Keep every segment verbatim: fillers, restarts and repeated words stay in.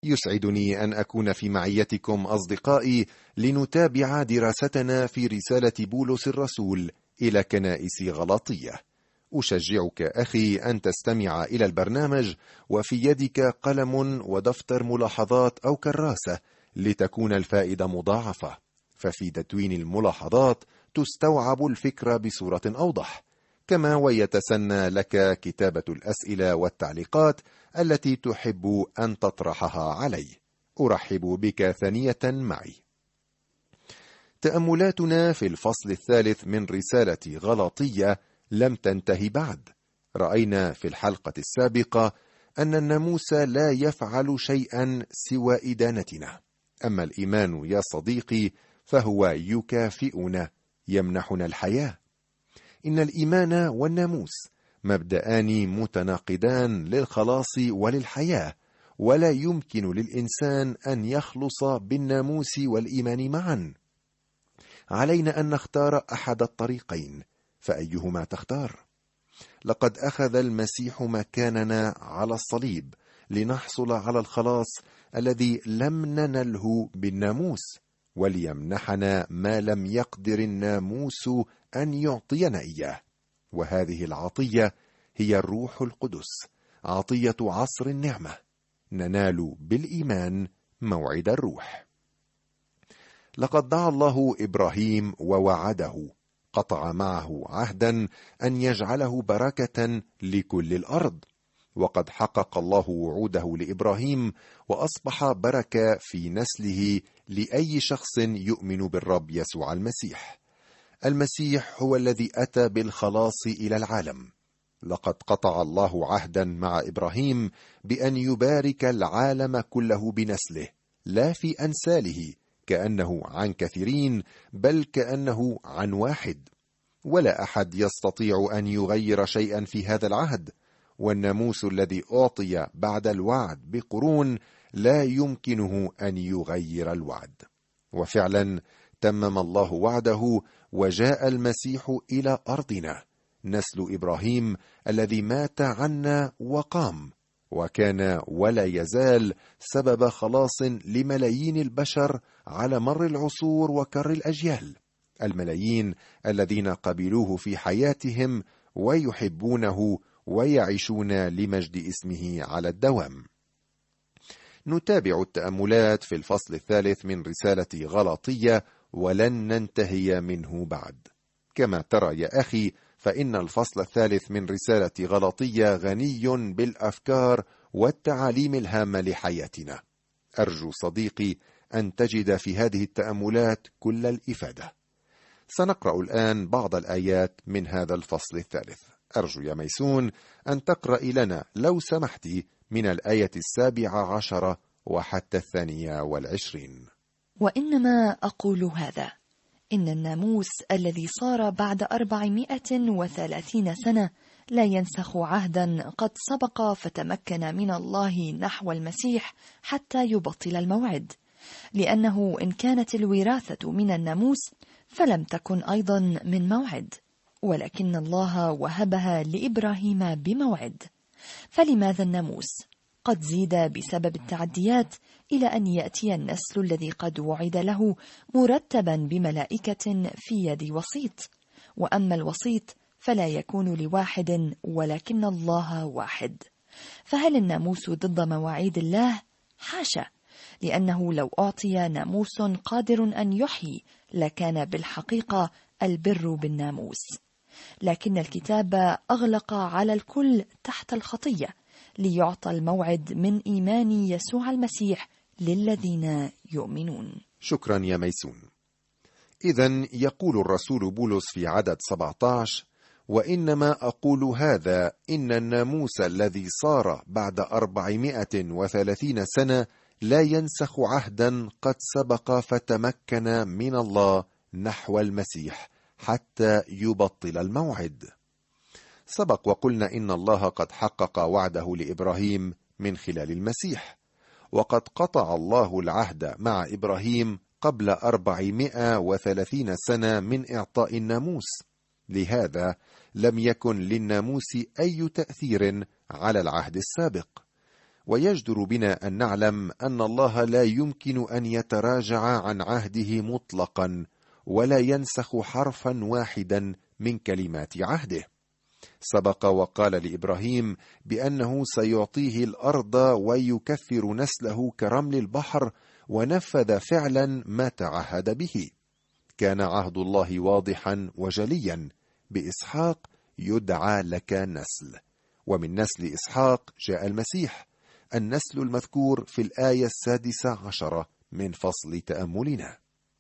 يسعدني أن أكون في معيتكم أصدقائي لنتابع دراستنا في رسالة بولس الرسول إلى كنائس غلاطية. أشجعك أخي أن تستمع إلى البرنامج وفي يدك قلم ودفتر ملاحظات أو كراسة لتكون الفائدة مضاعفة، ففي تدوين الملاحظات تستوعب الفكرة بصورة أوضح، كما ويتسنى لك كتابة الأسئلة والتعليقات التي تحب أن تطرحها علي. أرحب بك ثانية معي. تأملاتنا في الفصل الثالث من رسالة غلاطية لم تنتهي بعد. رأينا في الحلقة السابقة أن الناموس لا يفعل شيئا سوى إدانتنا، أما الإيمان يا صديقي فهو يكافئنا، يمنحنا الحياة. إن الإيمان والناموس مبدأان متناقضان للخلاص وللحياة، ولا يمكن للإنسان أن يخلص بالناموس والإيمان معا. علينا أن نختار أحد الطريقين، فأيهما تختار؟ لقد أخذ المسيح مكاننا على الصليب لنحصل على الخلاص الذي لم ننله بالناموس، وليمنحنا ما لم يقدر الناموس أن يعطينا إياه، وهذه العطية هي الروح القدس، عطية عصر النعمة، ننال بالإيمان موعد الروح. لقد دعا الله إبراهيم ووعده، قطع معه عهدا أن يجعله بركة لكل الأرض، وقد حقق الله وعوده لإبراهيم وأصبح بركة في نسله لأي شخص يؤمن بالرب يسوع المسيح. المسيح هو الذي أتى بالخلاص إلى العالم. لقد قطع الله عهدا مع إبراهيم بأن يبارك العالم كله بنسله، لا في أنساله كأنه عن كثيرين، بل كأنه عن واحد. ولا أحد يستطيع أن يغير شيئا في هذا العهد، والناموس الذي أعطي بعد الوعد بقرون لا يمكنه أن يغير الوعد. وفعلا تمم الله وعده وجاء المسيح إلى أرضنا، نسل إبراهيم الذي مات عنا وقام، وكان ولا يزال سبب خلاص لملايين البشر على مر العصور وكر الأجيال، الملايين الذين قبلوه في حياتهم ويحبونه ويعيشون لمجد اسمه على الدوام. نتابع التأملات في الفصل الثالث من رسالة غلاطية ولن ننتهي منه بعد. كما ترى يا أخي، فإن الفصل الثالث من رسالة غلاطية غني بالأفكار والتعاليم الهامة لحياتنا. أرجو صديقي أن تجد في هذه التأملات كل الإفادة. سنقرأ الآن بعض الآيات من هذا الفصل الثالث. أرجو يا ميسون أن تقرأ لنا لو سمحت من الآية السابعة عشرة وحتى الثانية والعشرين. وإنما أقول هذا، إن الناموس الذي صار بعد أربعمائة وثلاثين سنة لا ينسخ عهدا قد سبق فتمكن من الله نحو المسيح حتى يبطل الموعد، لأنه إن كانت الوراثة من الناموس فلم تكن أيضا من موعد، ولكن الله وهبها لإبراهيم بموعد. فلماذا الناموس؟ قد زيد بسبب التعديات إلى أن يأتي النسل الذي قد وعد له مرتبا بملائكة في يد وسيط، وأما الوسيط فلا يكون لواحد ولكن الله واحد. فهل الناموس ضد مواعيد الله؟ حاشا، لأنه لو أعطي ناموس قادر أن يحيي لكان بالحقيقة البر بالناموس، لكن الكتاب أغلق على الكل تحت الخطية ليعطى الموعد من إيمان يسوع المسيح للذين يؤمنون. شكرا يا ميسون. إذن يقول الرسول بولس في عدد سبعة عشر: وإنما أقول هذا، إن الناموس الذي صار بعد أربعمائة وثلاثين سنة لا ينسخ عهدا قد سبق فتمكن من الله نحو المسيح حتى يبطل الموعد. سبق وقلنا إن الله قد حقق وعده لإبراهيم من خلال المسيح، وقد قطع الله العهد مع إبراهيم قبل أربعمائة وثلاثين سنة من إعطاء الناموس، لهذا لم يكن للناموس أي تأثير على العهد السابق. ويجدر بنا أن نعلم أن الله لا يمكن أن يتراجع عن عهده مطلقا ولا ينسخ حرفا واحدا من كلمات عهده. سبق وقال لإبراهيم بأنه سيعطيه الأرض ويكثر نسله كرمل البحر، ونفذ فعلا ما تعهد به. كان عهد الله واضحا وجليا: بإسحاق يدعى لك نسل، ومن نسل إسحاق جاء المسيح، النسل المذكور في الآية السادسة عشرة من فصل تأملنا.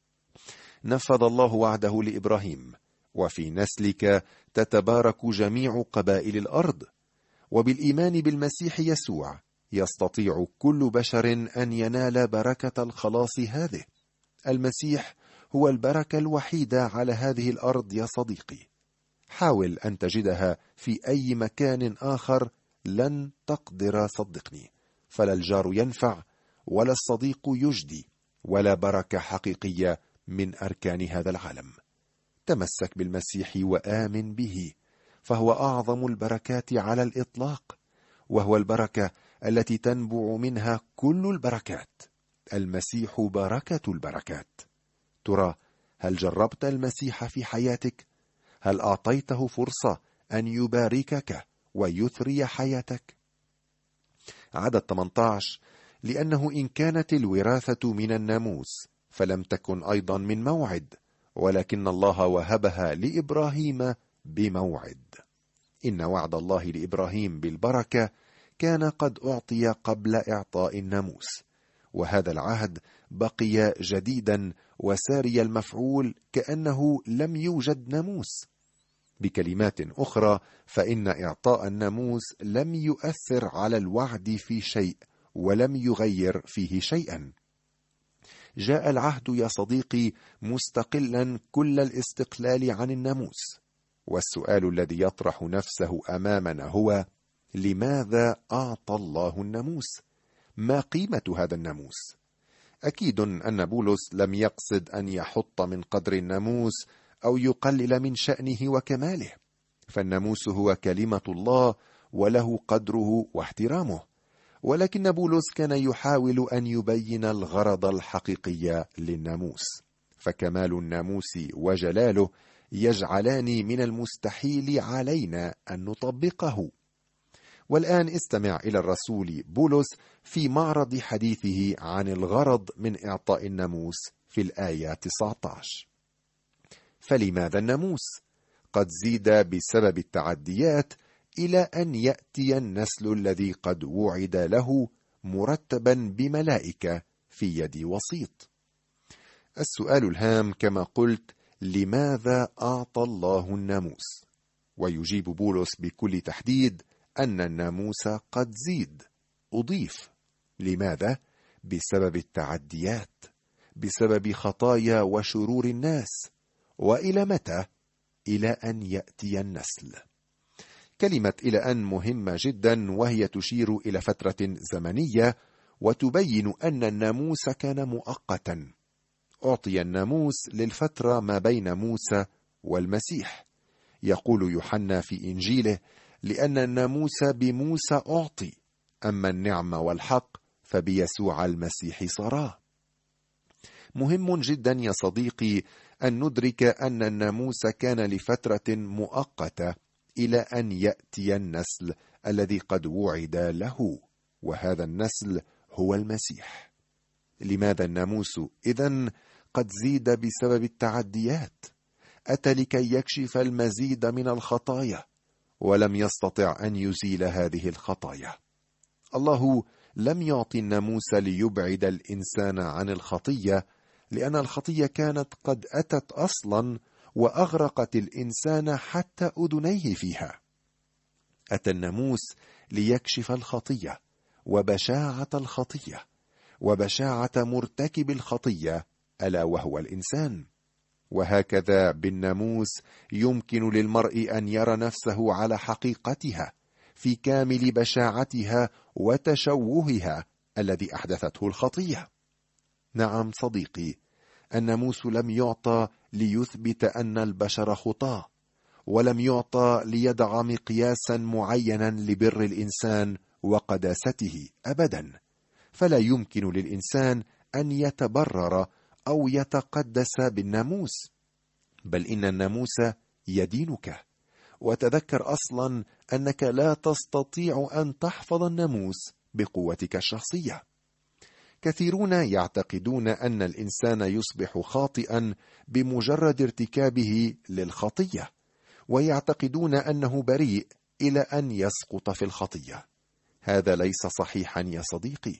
نفذ الله وعده لإبراهيم: وفي نسلك تتبارك جميع قبائل الأرض. وبالإيمان بالمسيح يسوع يستطيع كل بشر أن ينال بركة الخلاص هذه. المسيح هو البركة الوحيدة على هذه الأرض يا صديقي. حاول أن تجدها في أي مكان آخر لن تقدر، صدقني، فلا الجار ينفع ولا الصديق يجدي ولا بركة حقيقية من أركان هذا العالم. تمسك بالمسيح وآمن به، فهو أعظم البركات على الإطلاق، وهو البركة التي تنبع منها كل البركات. المسيح بركة البركات. ترى، هل جربت المسيح في حياتك؟ هل أعطيته فرصة أن يباركك ويثري حياتك؟ عدد ثمانية عشر: لأنه إن كانت الوراثة من الناموس فلم تكن أيضا من موعد، ولكن الله وهبها لإبراهيم بموعد. إن وعد الله لإبراهيم بالبركة كان قد أعطي قبل إعطاء الناموس، وهذا العهد بقي جديدا وساري المفعول كأنه لم يوجد ناموس. بكلمات أخرى، فإن إعطاء الناموس لم يؤثر على الوعد في شيء ولم يغير فيه شيئا. جاء العهد يا صديقي مستقلا كل الاستقلال عن الناموس، والسؤال الذي يطرح نفسه أمامنا هو: لماذا أعطى الله الناموس؟ ما قيمة هذا الناموس؟ أكيد أن بولس لم يقصد أن يحط من قدر الناموس أو يقلل من شأنه وكماله، فالناموس هو كلمة الله وله قدره واحترامه، ولكن بولس كان يحاول أن يبين الغرض الحقيقي للناموس، فكمال الناموس وجلاله يجعلان من المستحيل علينا أن نطبقه. والآن استمع إلى الرسول بولس في معرض حديثه عن الغرض من إعطاء الناموس في الآية تسعة عشر: فلماذا الناموس؟ قد زيد بسبب التعديات إلى أن يأتي النسل الذي قد وعد له مرتبا بملائكة في يد وسيط. السؤال الهام كما قلت: لماذا أعطى الله الناموس؟ ويجيب بولس بكل تحديد أن الناموس قد زيد، أضيف. لماذا؟ بسبب التعديات، بسبب خطايا وشرور الناس. وإلى متى؟ إلى أن يأتي النسل. كلمة إلى أن مهمة جدا، وهي تشير إلى فترة زمنية وتبين أن الناموس كان مؤقتا. أعطي الناموس للفترة ما بين موسى والمسيح. يقول يوحنا في إنجيله: لأن الناموس بموسى أعطي، أما النعمة والحق فبيسوع المسيح صارا. مهم جدا يا صديقي أن ندرك أن الناموس كان لفترة مؤقتة إلى أن يأتي النسل الذي قد وعد له، وهذا النسل هو المسيح. لماذا الناموس إذن قد زيد بسبب التعديات؟ أتى لكي يكشف المزيد من الخطايا، ولم يستطع أن يزيل هذه الخطايا. الله لم يعطي الناموس ليبعد الإنسان عن الخطية، لأن الخطية كانت قد أتت أصلا وأغرقت الإنسان حتى أذنيه فيها. أتى الناموس ليكشف الخطية وبشاعة الخطية وبشاعة مرتكب الخطية، ألا وهو الإنسان. وهكذا بالناموس يمكن للمرء أن يرى نفسه على حقيقتها في كامل بشاعتها وتشوهها الذي أحدثته الخطية. نعم صديقي، الناموس لم يعطى ليثبت أن البشر خطاة، ولم يعطى ليضع مقياسا معينا لبر الإنسان وقداسته أبدا، فلا يمكن للإنسان أن يتبرر أو يتقدس بالناموس، بل إن الناموس يدينك. وتذكر أصلا أنك لا تستطيع أن تحفظ الناموس بقوتك الشخصية. كثيرون يعتقدون أن الإنسان يصبح خاطئا بمجرد ارتكابه للخطية، ويعتقدون أنه بريء إلى أن يسقط في الخطية. هذا ليس صحيحا يا صديقي،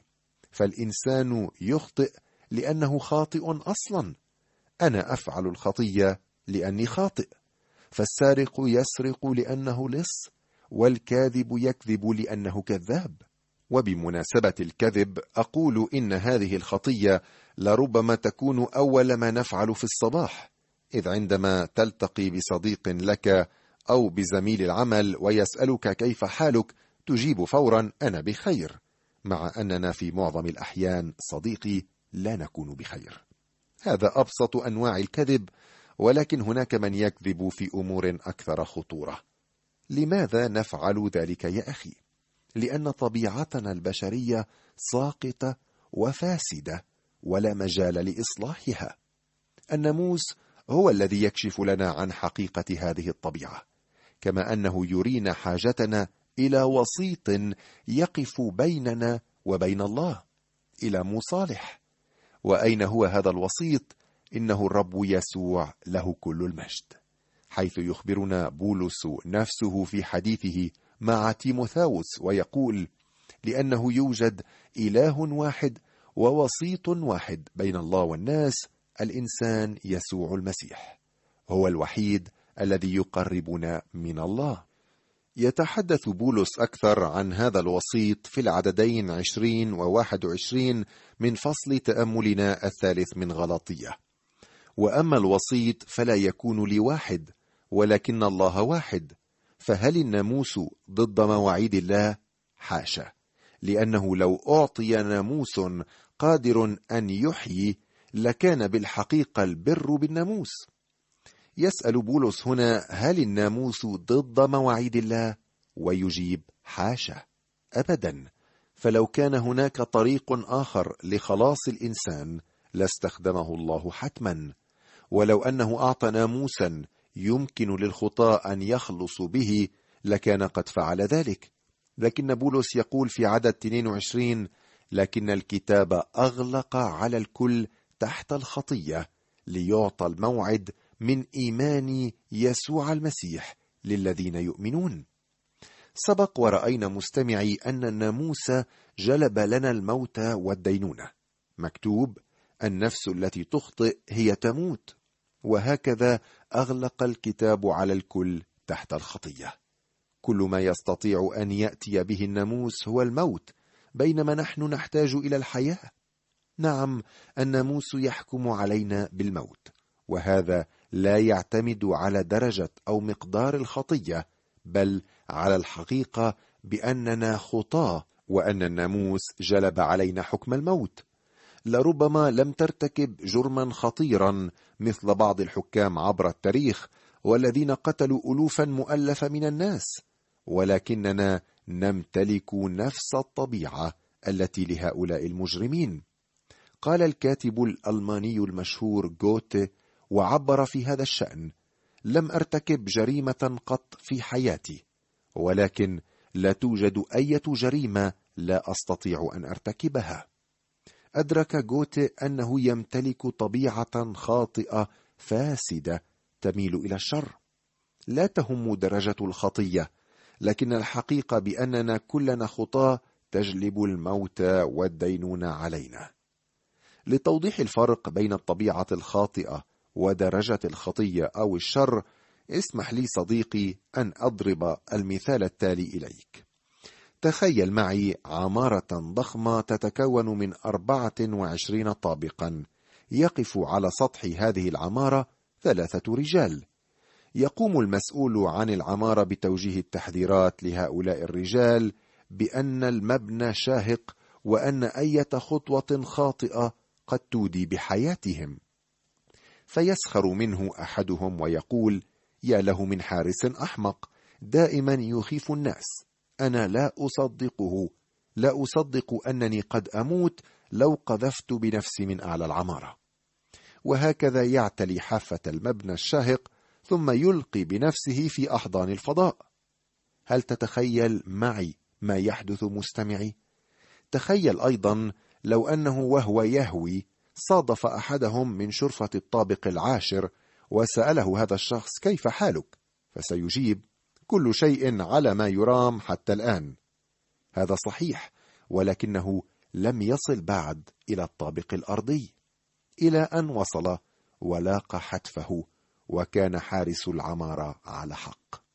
فالإنسان يخطئ لأنه خاطئ أصلا. أنا أفعل الخطية لأني خاطئ، فالسارق يسرق لأنه لص، والكاذب يكذب لأنه كذاب. وبمناسبة الكذب أقول إن هذه الخطية لربما تكون أول ما نفعل في الصباح، إذ عندما تلتقي بصديق لك أو بزميل العمل ويسألك كيف حالك تجيب فورا أنا بخير، مع أننا في معظم الأحيان صديقي لا نكون بخير. هذا أبسط أنواع الكذب، ولكن هناك من يكذب في أمور أكثر خطورة. لماذا نفعل ذلك يا أخي؟ لأن طبيعتنا البشرية ساقطة وفاسدة ولا مجال لإصلاحها. الناموس هو الذي يكشف لنا عن حقيقة هذه الطبيعة، كما أنه يرينا حاجتنا إلى وسيط يقف بيننا وبين الله، إلى مصالح. وأين هو هذا الوسيط؟ إنه الرب يسوع له كل المجد، حيث يخبرنا بولس نفسه في حديثه مع تيموثاوس ويقول: لأنه يوجد إله واحد ووسيط واحد بين الله والناس، الإنسان يسوع المسيح، هو الوحيد الذي يقربنا من الله. يتحدث بولس أكثر عن هذا الوسيط في العددين عشرين وواحد وعشرين من فصل تأملنا الثالث من غلاطية. وأما الوسيط فلا يكون لواحد، ولكن الله واحد. فهل الناموس ضد مواعيد الله؟ حاشا، لأنه لو أعطي ناموس قادر أن يحيي لكان بالحقيقة البر بالناموس. يسأل بولس هنا: هل الناموس ضد مواعيد الله؟ ويجيب: حاشا، أبدا. فلو كان هناك طريق آخر لخلاص الإنسان لاستخدمه الله حتما، ولو أنه أعطى ناموسا يمكن للخطاة أن يخلصوا به لكان قد فعل ذلك. لكن بولس يقول في عدد اثنين وعشرين: لكن الكتاب أغلق على الكل تحت الخطية ليعطى الموعد من إيمان يسوع المسيح للذين يؤمنون. سبق ورأينا مستمعي أن الناموس جلب لنا الموت والدينونة. مكتوب: النفس التي تخطئ هي تموت. وهكذا أغلق الكتاب على الكل تحت الخطية. كل ما يستطيع أن يأتي به الناموس هو الموت، بينما نحن نحتاج إلى الحياة. نعم، الناموس يحكم علينا بالموت، وهذا لا يعتمد على درجة أو مقدار الخطية، بل على الحقيقة بأننا خطاة، وأن الناموس جلب علينا حكم الموت. لربما لم ترتكب جرما خطيرا مثل بعض الحكام عبر التاريخ والذين قتلوا ألوفا مؤلفة من الناس، ولكننا نمتلك نفس الطبيعة التي لهؤلاء المجرمين. قال الكاتب الألماني المشهور غوته وعبر في هذا الشأن: لم أرتكب جريمة قط في حياتي، ولكن لا توجد أي جريمة لا أستطيع أن أرتكبها. أدرك غوته أنه يمتلك طبيعة خاطئة فاسدة تميل إلى الشر. لا تهم درجة الخطية، لكن الحقيقة بأننا كلنا خطاة تجلب الموت والدينونة علينا. لتوضيح الفرق بين الطبيعة الخاطئة ودرجة الخطية أو الشر، اسمح لي صديقي أن أضرب المثال التالي إليك. تخيل معي عمارة ضخمة تتكون من أربعة وعشرين طابقا. يقف على سطح هذه العمارة ثلاثة رجال. يقوم المسؤول عن العمارة بتوجيه التحذيرات لهؤلاء الرجال بأن المبنى شاهق، وأن أي خطوة خاطئة قد تودي بحياتهم. فيسخر منه أحدهم ويقول: يا له من حارس أحمق، دائما يخيف الناس. أنا لا أصدقه، لا أصدق أنني قد أموت لو قذفت بنفسي من أعلى العمارة. وهكذا يعتلي حافة المبنى الشاهق ثم يلقي بنفسه في أحضان الفضاء. هل تتخيل معي ما يحدث مستمعي؟ تخيل أيضا لو أنه وهو يهوي صادف أحدهم من شرفة الطابق العاشر وسأله هذا الشخص: كيف حالك؟ فسيجيب: كل شيء على ما يرام حتى الآن. هذا صحيح، ولكنه لم يصل بعد إلى الطابق الأرضي، إلى أن وصل ولاقى حتفه، وكان حارس العمارة على حق.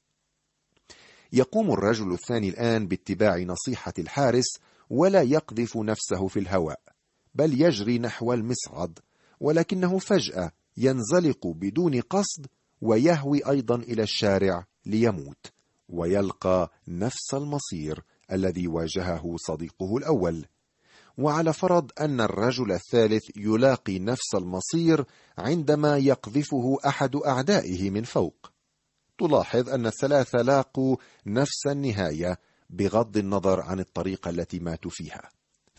يقوم الرجل الثاني الآن باتباع نصيحة الحارس، ولا يقذف نفسه في الهواء، بل يجري نحو المصعد، ولكنه فجأة ينزلق بدون قصد ويهوي أيضا إلى الشارع ليموت، ويلقى نفس المصير الذي واجهه صديقه الأول. وعلى فرض أن الرجل الثالث يلاقي نفس المصير عندما يقذفه أحد أعدائه من فوق، تلاحظ أن الثلاثة لاقوا نفس النهاية بغض النظر عن الطريقة التي ماتوا فيها،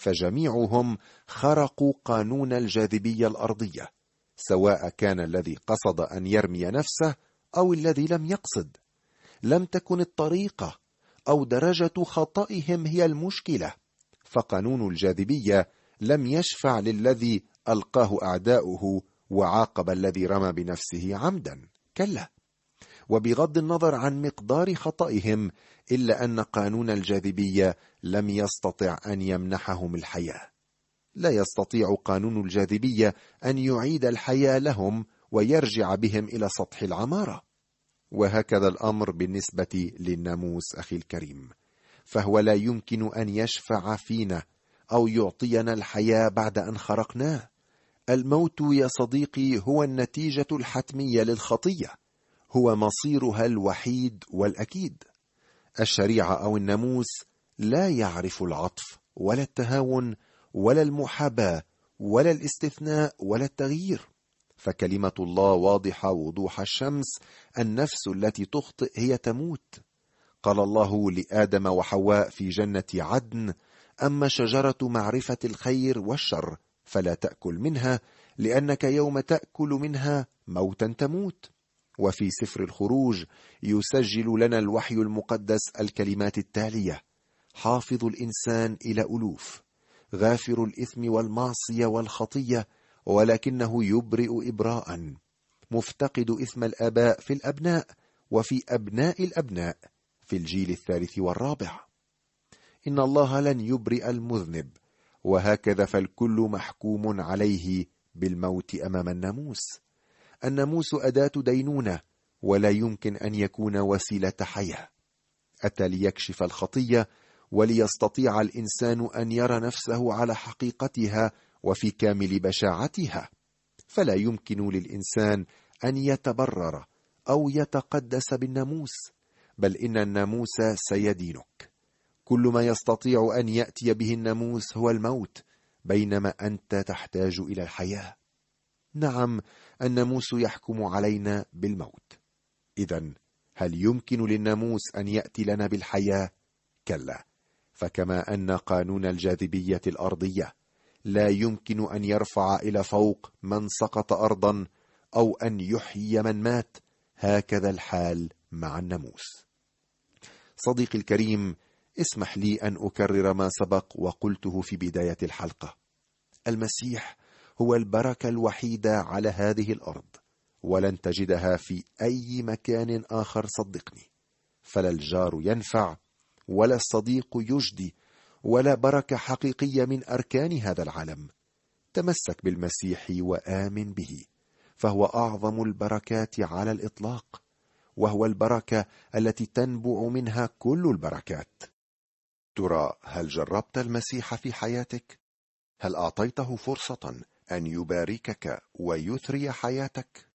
فجميعهم خرقوا قانون الجاذبية الأرضية، سواء كان الذي قصد أن يرمي نفسه أو الذي لم يقصد. لم تكن الطريقة أو درجة خطئهم هي المشكلة، فقانون الجاذبية لم يشفع للذي ألقاه أعداؤه وعاقب الذي رمى بنفسه عمدا، كلا. وبغض النظر عن مقدار خطئهم، إلا أن قانون الجاذبية لم يستطع أن يمنحهم الحياة. لا يستطيع قانون الجاذبية أن يعيد الحياة لهم ويرجع بهم إلى سطح العمارة. وهكذا الأمر بالنسبة للناموس أخي الكريم، فهو لا يمكن أن يشفع فينا أو يعطينا الحياة بعد أن خرقناه. الموت يا صديقي هو النتيجة الحتمية للخطية، هو مصيرها الوحيد والأكيد. الشريعة أو الناموس لا يعرف العطف ولا التهاون ولا المحاباة ولا الاستثناء ولا التغيير، فكلمة الله واضحة وضوح الشمس: النفس التي تخطئ هي تموت. قال الله لآدم وحواء في جنة عدن: أما شجرة معرفة الخير والشر فلا تأكل منها، لأنك يوم تأكل منها موتا تموت. وفي سفر الخروج يسجل لنا الوحي المقدس الكلمات التالية: حافظ الإنسان إلى ألوف، غافر الإثم والمعصية والخطية، ولكنه يبرئ إبراء، مفتقد إثم الآباء في الأبناء، وفي أبناء الأبناء في الجيل الثالث والرابع. إن الله لن يبرئ المذنب، وهكذا فالكل محكوم عليه بالموت أمام الناموس. الناموس أداة دينونة، ولا يمكن أن يكون وسيلة حياة. أتى ليكشف الخطية، وليستطيع الإنسان أن يرى نفسه على حقيقتها وفي كامل بشاعتها. فلا يمكن للإنسان أن يتبرر أو يتقدس بالناموس، بل إن الناموس سيدينك. كل ما يستطيع أن يأتي به الناموس هو الموت، بينما أنت تحتاج إلى الحياة. نعم، الناموس يحكم علينا بالموت. إذن هل يمكن للناموس أن يأتي لنا بالحياة؟ كلا، فكما أن قانون الجاذبية الأرضية لا يمكن أن يرفع إلى فوق من سقط أرضا أو أن يحيي من مات، هكذا الحال مع الناموس. صديقي الكريم، اسمح لي أن أكرر ما سبق وقلته في بداية الحلقة: المسيح هو البركة الوحيدة على هذه الأرض، ولن تجدها في أي مكان آخر، صدقني. فلا الجار ينفع، ولا الصديق يجدي، ولا بركة حقيقية من أركان هذا العالم. تمسك بالمسيح وآمن به، فهو أعظم البركات على الإطلاق، وهو البركة التي تنبع منها كل البركات. ترى، هل جربت المسيح في حياتك؟ هل أعطيته فرصة أن يباركك ويثري حياتك؟